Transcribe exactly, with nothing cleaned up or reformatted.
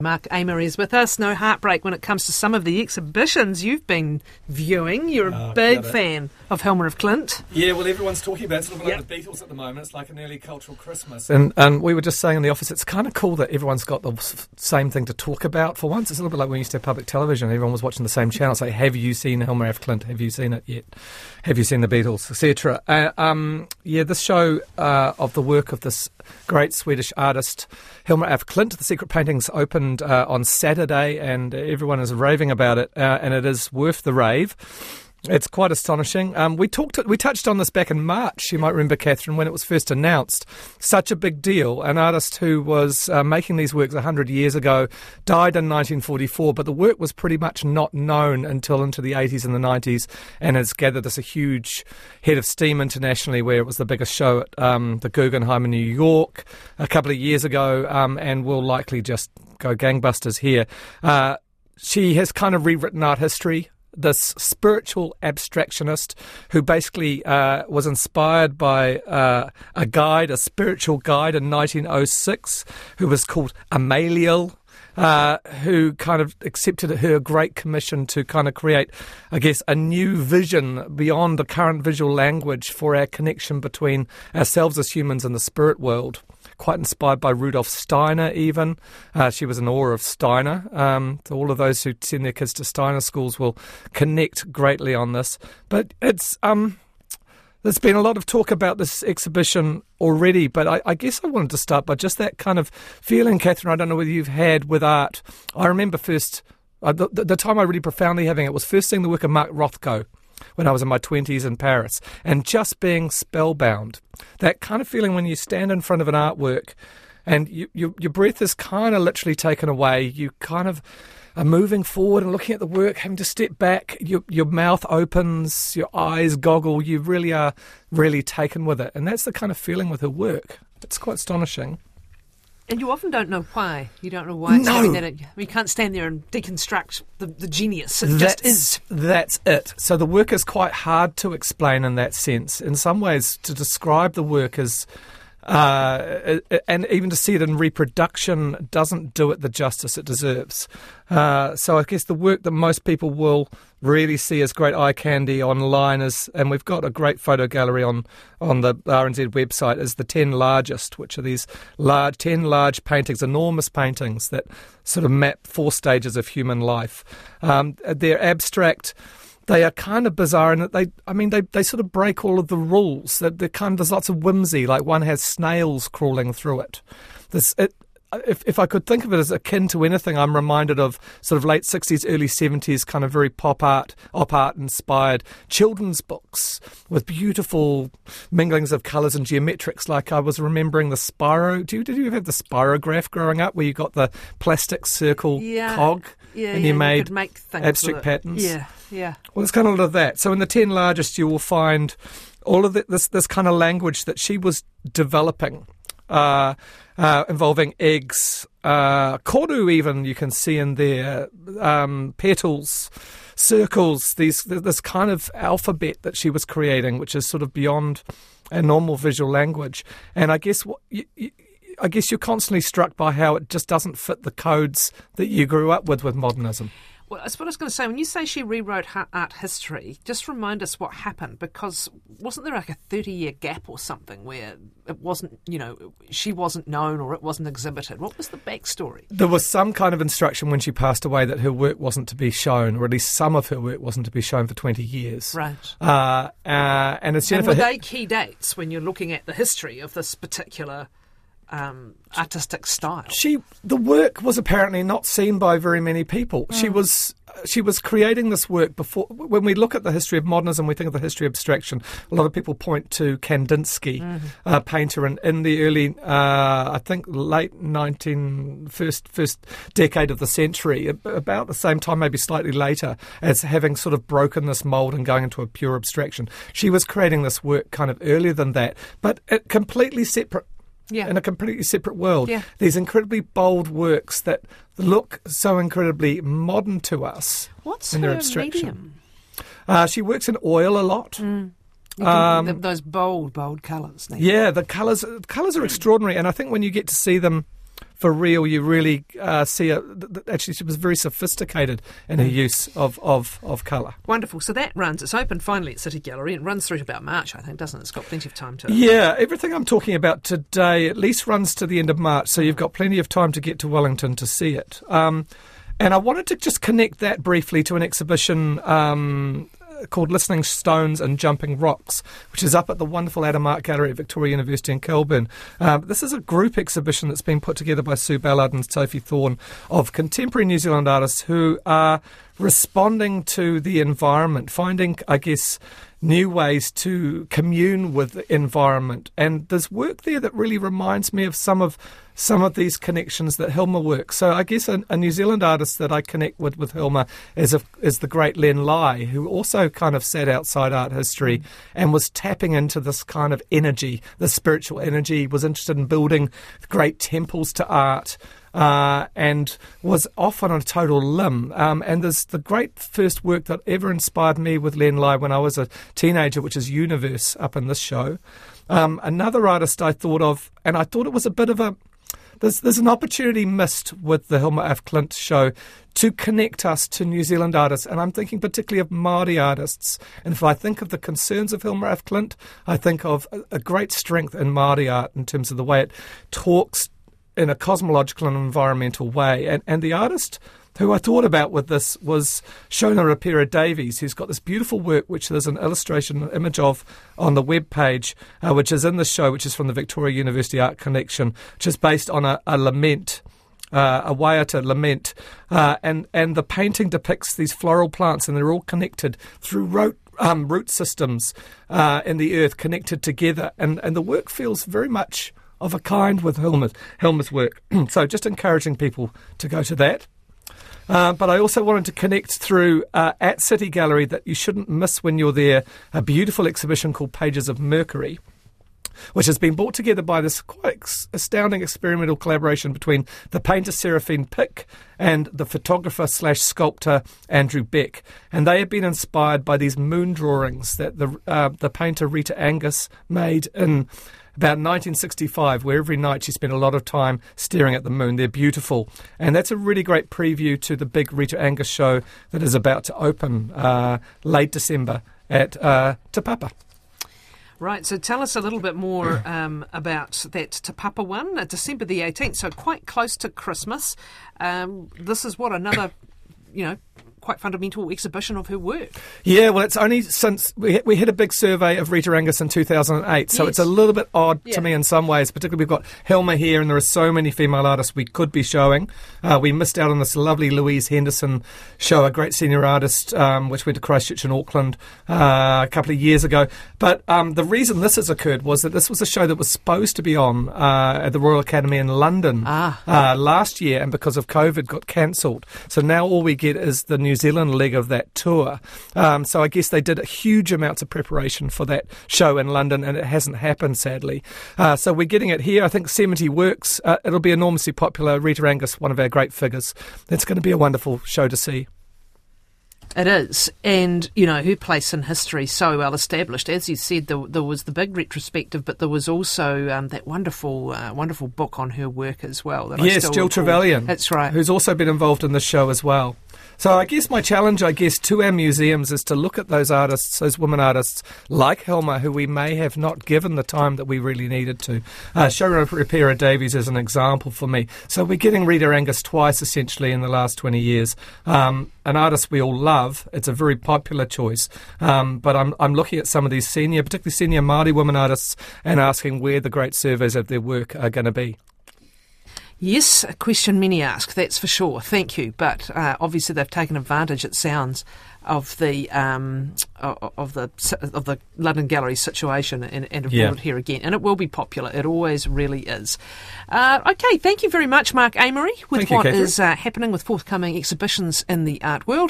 Mark Amer is with us. No heartbreak when it comes to some of the exhibitions you've been viewing. You're a oh, big fan of Helmer of Klint. Yeah, well, everyone's talking about it. It's sort of like yep. the Beatles at the moment. It's like an early cultural Christmas. And and we were just saying in the office, it's kind of cool that everyone's got the same thing to talk about for once. It's a little bit like when we used to have public television. Everyone was watching the same channel. It's like, have you seen Helmer of Klint? Have you seen it yet? Have you seen the Beatles, et cetera. Uh, um, yeah, this show uh, of the work of this great Swedish artist, Helmer af Klint, The Secret Paintings, opened uh, on Saturday, and everyone is raving about it, uh, and it is worth the rave. It's quite astonishing. Um, we talked, we touched on this back in March. You might remember, Catherine, when it was first announced. Such a big deal. An artist who was uh, making these works a hundred years ago died in nineteen forty-four, but the work was pretty much not known until into the eighties and the nineties, and has gathered this a huge head of steam internationally, where it was the biggest show at um, the Guggenheim in New York a couple of years ago, um, and will likely just go gangbusters here. Uh, she has kind of rewritten art history. This spiritual abstractionist who basically uh, was inspired by uh, a guide, a spiritual guide in nineteen oh six, who was called Amaliel, uh, who kind of accepted her great commission to kind of create, I guess, a new vision beyond the current visual language for our connection between ourselves as humans and the spirit world. Quite inspired by Rudolf Steiner, even. Uh, she was in awe of Steiner. Um, so all of those who send their kids to Steiner schools will connect greatly on this. But it's um, there's been a lot of talk about this exhibition already, but I, I guess I wanted to start by just that kind of feeling, Catherine, I don't know whether you've had with art. I remember first, uh, the, the time I really profoundly having it was first seeing the work of Mark Rothko when I was in my twenties in Paris, and just being spellbound. That kind of feeling when you stand in front of an artwork and you, you, your breath is kind of literally taken away. You kind of are moving forward and looking at the work, having to step back. Your, your mouth opens, your eyes goggle. You really are really taken with it. And that's the kind of feeling with her work. It's quite astonishing. And you often don't know why. You don't know why it's no. happening. That it, you can't stand there and deconstruct the, the genius. It that's, just is. That's it. So the work is quite hard to explain in that sense. In some ways, to describe the work as... Uh, and even to see it in reproduction doesn't do it the justice it deserves. Uh, so I guess the work that most people will really see as great eye candy online is, and we've got a great photo gallery on, on the R N Z website, is the ten largest, which are these large, ten large paintings, enormous paintings that sort of map four stages of human life. Um, they're abstract. They are kind of bizarre in that they, I mean, they, they sort of break all of the rules. They're, they're kind of, there's lots of whimsy, like one has snails crawling through it. This, it if, if I could think of it as akin to anything, I'm reminded of sort of late sixties, early seventies, kind of very pop art, op art inspired children's books with beautiful minglings of colours and geometrics. Like I was remembering the Spyro. Do you, did you have the Spirograph growing up, where you got the plastic circle yeah. cog? Yeah, and yeah, you made you could make things abstract patterns. Yeah, yeah. Well, it's kind of a lot of that. So in the ten largest, you will find all of the, this this kind of language that she was developing, uh, uh, involving eggs, uh, koru even you can see in there, um, petals, circles. These this kind of alphabet that she was creating, which is sort of beyond a normal visual language. And I guess what. You, you, I guess you're constantly struck by how it just doesn't fit the codes that you grew up with with modernism. Well, that's what I was going to say. When you say she rewrote art history, just remind us what happened, because wasn't there like a thirty-year gap or something where it wasn't, you know, she wasn't known or it wasn't exhibited? What was the backstory? There was some kind of instruction when she passed away that her work wasn't to be shown, or at least some of her work wasn't to be shown for twenty years. Right. Uh, uh, and it's and Jennifer. were they key dates when you're looking at the history of this particular... Um, artistic style? She, the work was apparently not seen by very many people. Mm. She was she was creating this work before. When we look at the history of modernism, we think of the history of abstraction. A lot of people point to Kandinsky, mm-hmm. a painter in, in the early, uh, I think, late nineteen first first decade of the century, about the same time, maybe slightly later, as having sort of broken this mould and going into a pure abstraction. She was creating this work kind of earlier than that, but it completely separate. Yeah. In a completely separate world. Yeah. These incredibly bold works that look so incredibly modern to us. What's in her their abstraction. medium? Uh, she works in oil a lot. Mm. Um, the, those bold, bold colours. Yeah, the colours colours are extraordinary, and I think when you get to see them for real. You really uh, see a, actually she was very sophisticated in her use of, of, of colour. Wonderful. So that runs, it's open finally at City Gallery. It runs through to about March, I think, doesn't it? It's got plenty of time to... Yeah, everything I'm talking about today at least runs to the end of March, so you've got plenty of time to get to Wellington to see it. Um, and I wanted to just connect that briefly to an exhibition um, called Listening Stones and Jumping Rocks, which is up at the wonderful Adam Art Gallery at Victoria University in Kilburn. Uh, this is a group exhibition that's been put together by Sue Ballard and Sophie Thorne of contemporary New Zealand artists who are responding to the environment, finding, I guess, new ways to commune with the environment. And there's work there that really reminds me of some of some of these connections that Hilma works. So I guess a, a New Zealand artist that I connect with with Hilma is, a, is the great Len Lai, who also kind of sat outside art history and was tapping into this kind of energy, the spiritual energy, was interested in building great temples to art. Uh, and was off on a total limb. Um, and there's the great first work that ever inspired me with Len Lai when I was a teenager, which is Universe, up in this show. Um, another artist I thought of, and I thought it was a bit of a... There's, there's an opportunity missed with the Hilma af Klint show to connect us to New Zealand artists, and I'm thinking particularly of Māori artists. And if I think of the concerns of Hilma af Klint, I think of a, a great strength in Māori art in terms of the way it talks in a cosmological and environmental way. And, and the artist who I thought about with this was Shona Rapira Davies, who's got this beautiful work, which there's an illustration, an image of on the web page, uh, which is in the show, which is from the Victoria University Art Collection, which is based on a, a lament, uh, a waiata lament. Uh, and, and the painting depicts these floral plants, and they're all connected through root, um, root systems uh, in the earth, connected together. And, and the work feels very much of a kind with Hilma's, Hilma's work. So just encouraging people to go to that. Uh, but I also wanted to connect through uh, at City Gallery that you shouldn't miss when you're there, a beautiful exhibition called Pages of Mercury, which has been brought together by this quite ex- astounding experimental collaboration between the painter Seraphine Pick and the photographer slash sculptor Andrew Beck. And they have been inspired by these moon drawings that the uh, the painter Rita Angus made in about nineteen sixty-five, where every night she spent a lot of time staring at the moon. They're beautiful. And that's a really great preview to the big Rita Angus show that is about to open uh, late December at uh, Te Papa. Right, so tell us a little bit more um, about that Te Papa one, uh, December the eighteenth, so quite close to Christmas. Um, this is what, another, you know, quite fundamental exhibition of her work. Yeah, well, it's only since we we had a big survey of Rita Angus in two thousand eight, so yes. It's a little bit odd yeah. to me in some ways. Particularly, we've got Hilma here, and there are so many female artists we could be showing. Uh, we missed out on this lovely Louise Henderson show, a great senior artist, um, which went to Christchurch in Auckland uh, a couple of years ago. But um, the reason this has occurred was that this was a show that was supposed to be on uh, at the Royal Academy in London ah. uh, last year, and because of COVID, got cancelled. So now all we get is the New Zealand leg of that tour. Um, so I guess they did huge amounts of preparation for that show in London, and it hasn't happened, sadly. Uh, so we're getting it here. I think seventy works. Uh, it'll be enormously popular. Rita Angus, one of our great figures. It's going to be a wonderful show to see. It is, and, you know, her place in history so well established. As you said, there, there was the big retrospective, but there was also um, that wonderful uh, wonderful book on her work as well. That yes, I still Jill recall. Trevelyan. That's right. Who's also been involved in this show as well. So I guess my challenge, I guess, to our museums is to look at those artists, those women artists like Hilma, who we may have not given the time that we really needed to. Uh, Shona Rapira Davies is an example for me. So we're getting Rita Angus twice, essentially, in the last twenty years. Um, an artist we all love. It's a very popular choice. Um, but I'm I'm looking at some of these senior, particularly senior Māori women artists, and asking where the great surveys of their work are going to be. Yes, a question many ask, that's for sure. Thank you. But uh, obviously they've taken advantage, it sounds, of the um, of the of the London Gallery situation and, and have yeah. brought it here again. And it will be popular. It always really is. Uh, okay, thank you very much, Mark Amery, with thank you, what Catherine. is uh, happening with forthcoming exhibitions in the art world.